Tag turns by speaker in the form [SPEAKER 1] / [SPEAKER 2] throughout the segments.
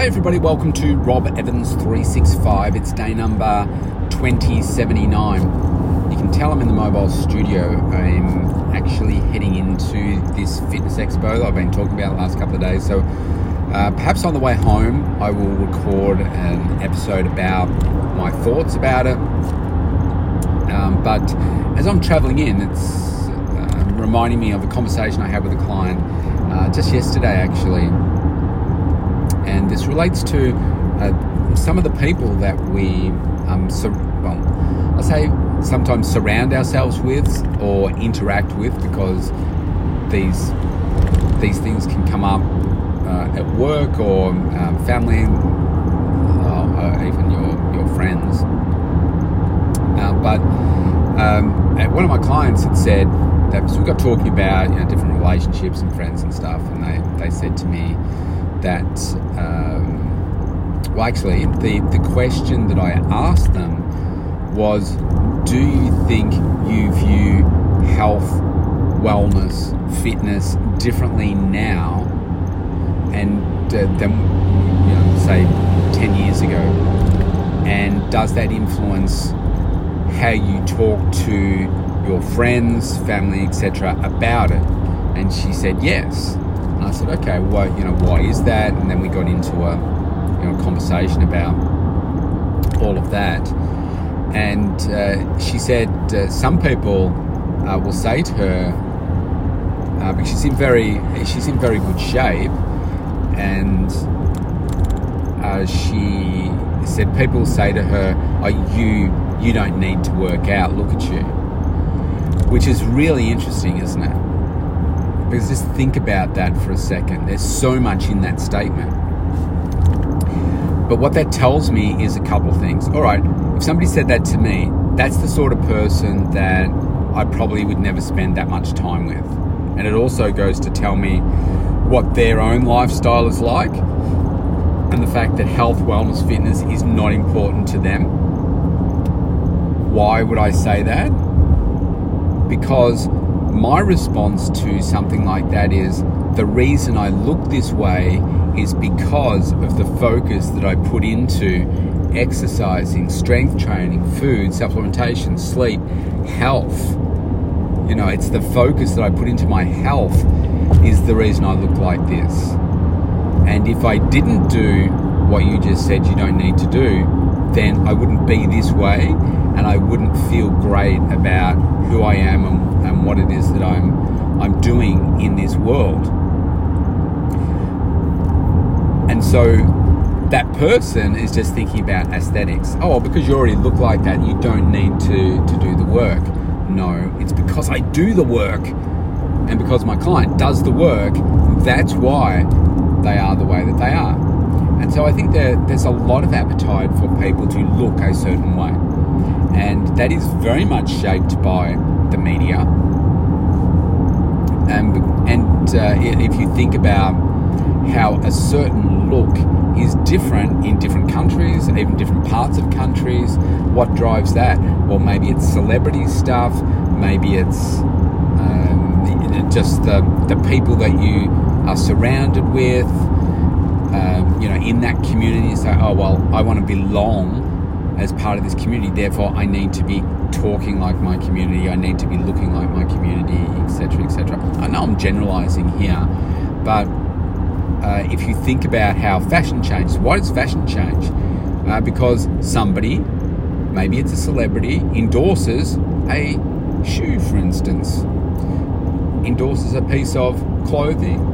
[SPEAKER 1] Hey everybody, welcome to Rob Evans 365. It's day number 2079. You can tell I'm in the mobile studio. I'm actually heading into this fitness expo that I've been talking about the last couple of days. So perhaps on the way home, I will record an episode about my thoughts about it. But as I'm traveling in, it's reminding me of a conversation I had with a client just yesterday, actually. And this relates to some of the people that we, I'll say sometimes surround ourselves with or interact with, because these things can come up at work or family, or even your friends. But one of my clients had said that, so we got talking about different relationships and friends and stuff, and they said to me that, the question that I asked them was, do you think you view health, wellness, fitness differently now and than say 10 years ago? And does that influence how you talk to your friends, family, etc. about it? And she said yes. And I said, okay, well, why is that? And then we got into a conversation about all of that. And she said some people will say to her, because she's in very good shape, and she said people will say to her, "Oh, you don't need to work out. Look at you," which is really interesting, isn't it? Because just think about that for a second. There's so much in that statement. But what that tells me is a couple of things. All right, if somebody said that to me, that's the sort of person that I probably would never spend that much time with. And it also goes to tell me what their own lifestyle is like, and the fact that health, wellness, fitness is not important to them. Why would I say that? Because my response to something like that is, the reason I look this way is because of the focus that I put into exercising, strength training, food, supplementation, sleep, health. It's the focus that I put into my health is the reason I look like this. And if I didn't do what you just said you don't need to do, then I wouldn't be this way, and I wouldn't feel great about who I am and what it is that I'm doing in this world. And so that person is just thinking about aesthetics. Oh, well, because you already look like that, you don't need to do the work. No, it's because I do the work, and because my client does the work, that's why they are the way that they are. And so I think there's a lot of appetite for people to look a certain way. And that is very much shaped by the media. And if you think about how a certain look is different in different countries, even different parts of countries, what drives that? Well, maybe it's celebrity stuff, maybe it's just the people that you are surrounded with, in that community. So, oh, well, I want to belong as part of this community, therefore I need to be talking like my community, I need to be looking like my community, etc., etc. I know I'm generalizing here, but if you think about how fashion changes, why does fashion change? Because somebody, maybe it's a celebrity, endorses a shoe, for instance, endorses a piece of clothing.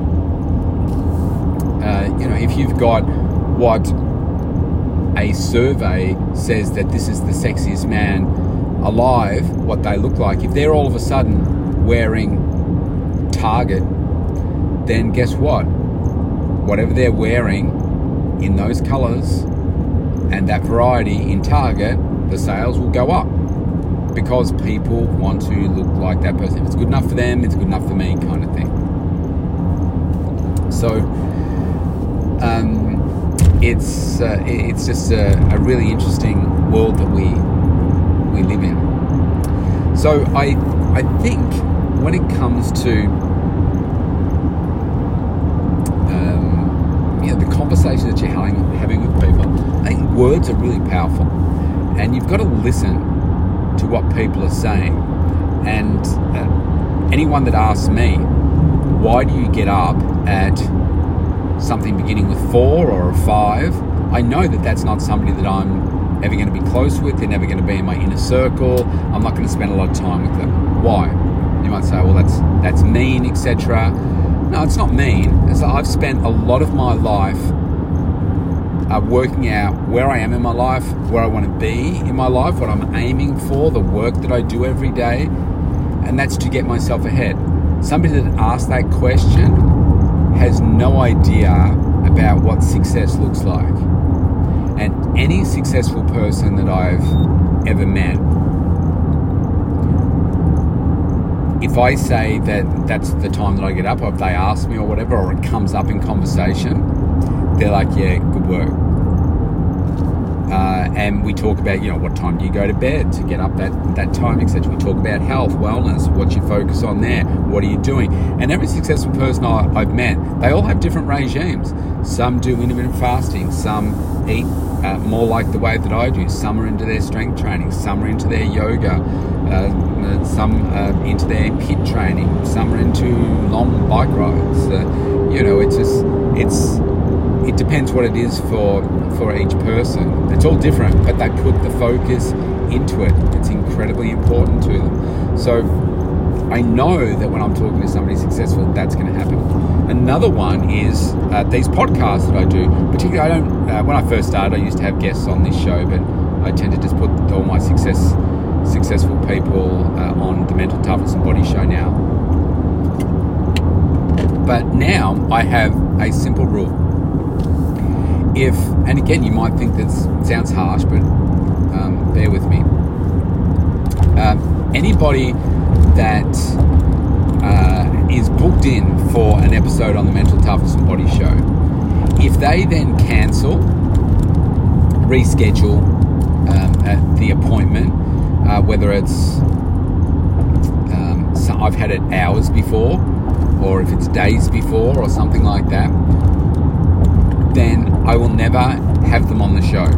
[SPEAKER 1] If you've got what a survey says that this is the sexiest man alive, what they look like, if they're all of a sudden wearing Target, then guess what? Whatever they're wearing in those colours and that variety in Target, the sales will go up because people want to look like that person. If it's good enough for them, it's good enough for me, kind of thing. So it's just a really interesting world that we live in. So I think when it comes to conversations that you're having with people, I think words are really powerful, and you've got to listen to what people are saying. And anyone that asks me, why do you get up at something beginning with 4 or a 5? I know that that's not somebody that I'm ever going to be close with. They're never going to be in my inner circle. I'm not going to spend a lot of time with them. Why? You might say, well, that's mean, etc. No, it's not mean. I've spent a lot of my life working out where I am in my life, where I want to be in my life, what I'm aiming for, the work that I do every day, and that's to get myself ahead. Somebody that asks that question has no idea about what success looks like. And any successful person that I've ever met, if I say that that's the time that I get up, or if they ask me or whatever, or it comes up in conversation, they're like, yeah, good work. And we talk about, what time do you go to bed to get up that time, etc. We talk about health, wellness, what you focus on there, what are you doing? And every successful person I've met, they all have different regimes. Some do intermittent fasting, some eat more like the way that I do, some are into their strength training, some are into their yoga, some are into their HIIT training, some are into long bike rides. It depends what it is for each person. It's all different, but they put the focus into it. It's incredibly important to them. So I know that when I'm talking to somebody successful, that's going to happen. Another one is these podcasts that I do. Particularly, I don't. When I first started, I used to have guests on this show, but I tend to just put all my successful people on the Mental Toughness and Body Show now. But now I have a simple rule. And again, you might think that sounds harsh, but bear with me. Anybody that is booked in for an episode on the Mental Toughness and Body Show, if they then cancel, reschedule the appointment, whether it's I've had it hours before, or if it's days before, or something like that, then I will never have them on the show.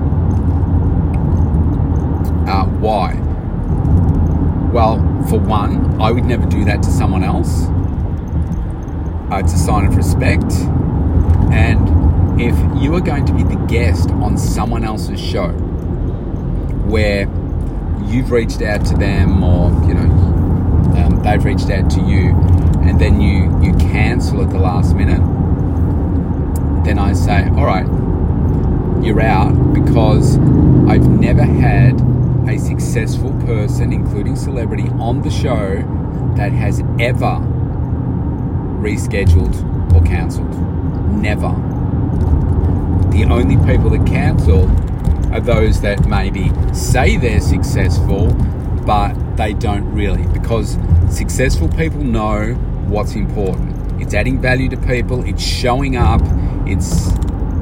[SPEAKER 1] Why? Well, for one, I would never do that to someone else. It's a sign of respect. And if you are going to be the guest on someone else's show where you've reached out to them, or they've reached out to you, and then you cancel at the last minute, then I say, all right, you're out, because I've never had a successful person, including celebrity, on the show that has ever rescheduled or cancelled. Never. The only people that cancel are those that maybe say they're successful, but they don't really, because successful people know what's important. It's adding value to people, it's showing up, it's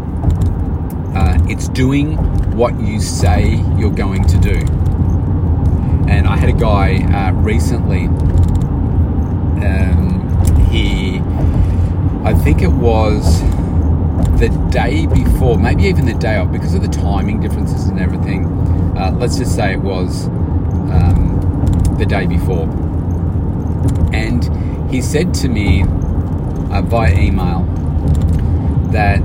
[SPEAKER 1] doing what you say you're going to do. And I had a guy recently, I think it was the day before, maybe even the day of, because of the timing differences and everything, let's just say it was the day before. And he said to me via email that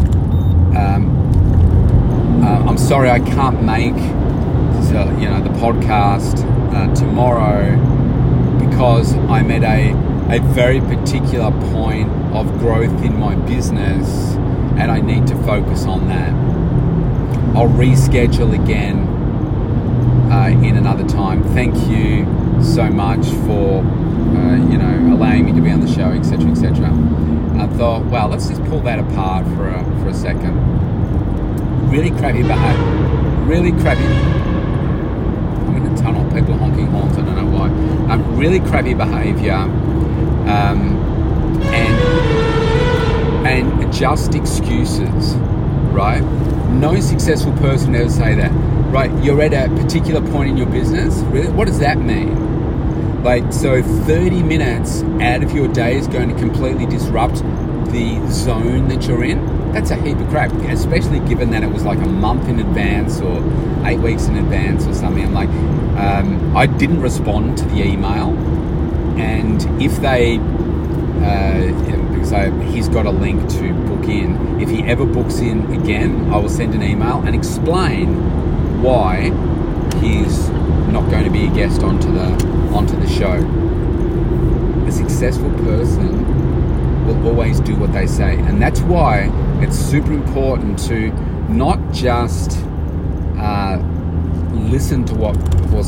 [SPEAKER 1] I'm sorry I can't make the podcast tomorrow, because I'm at a very particular point of growth in my business and I need to focus on that. I'll reschedule again in another time. Thank you so much for allowing me to be on the show, etc., etc. I thought, well, let's just pull that apart for a second. Really crappy behavior. Really crappy. I'm in a tunnel. People are honking horns. I don't know why. Really crappy behavior, and just excuses, right? No successful person would ever say that. Right? You're at a particular point in your business. Really? What does that mean? So 30 minutes out of your day is going to completely disrupt the zone that you're in. That's a heap of crap, especially given that it was like a month in advance or 8 weeks in advance or something. I'm like, I didn't respond to the email, and if they, because he's got a link to book in, if he ever books in again, I will send an email and explain why he's not going to be a guest onto the show. A successful person will always do what they say, and that's why it's super important to not just listen to what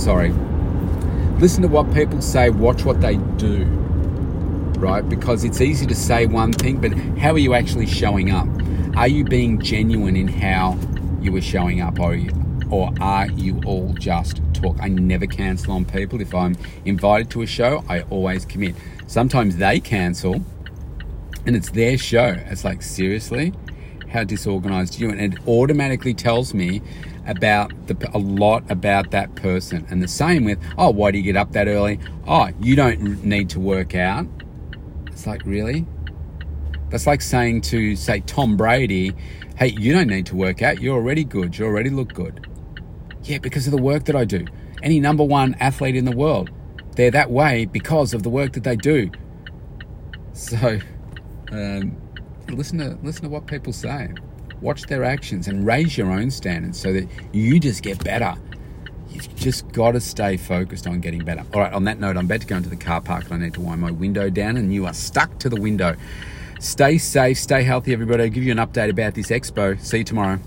[SPEAKER 1] people say, watch what they do, right? Because it's easy to say one thing, but how are you actually showing up? Are you being genuine in how you are showing up, or are you all just talk? I never cancel on people. If I'm invited to a show, I always commit. Sometimes they cancel, and it's their show. It's like, seriously? How disorganized are you? And it automatically tells me about a lot about that person. And the same with, oh, why do you get up that early? Oh, you don't need to work out. It's like, really? That's like saying to, say, Tom Brady, hey, you don't need to work out. You're already good. You already look good. Yeah, because of the work that I do. Any number one athlete in the world, they're that way because of the work that they do. So, listen to what people say. Watch their actions and raise your own standards so that you just get better. You've just got to stay focused on getting better. All right, on that note, I'm about to go into the car park and I need to wind my window down, and you are stuck to the window. Stay safe, stay healthy, everybody. I'll give you an update about this expo. See you tomorrow.